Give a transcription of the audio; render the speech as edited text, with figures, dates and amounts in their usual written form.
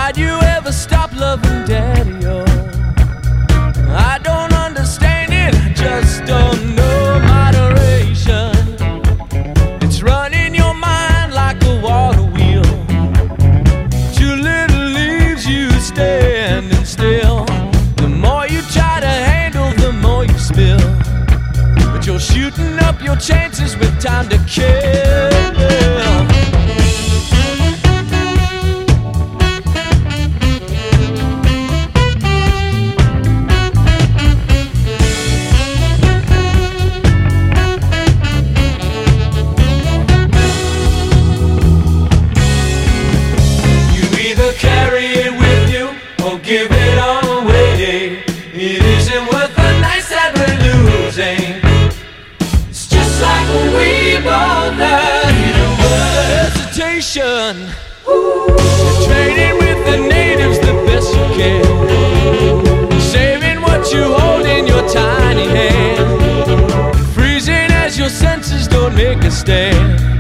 Why'd you ever stop loving Daddy? Oh, I don't understand it, I just don't know moderation. It's running your mind like a water wheel. Too little leaves you standing still. The more you try to handle, the more you spill. But you're shooting up your chances with time to kill. Give it all away. It isn't worth the nights that we're losing. It's just like we both learned. No hesitation. You're trading with the natives the best you can, saving what you hold in your tiny hand, freezing as your senses don't make a stand.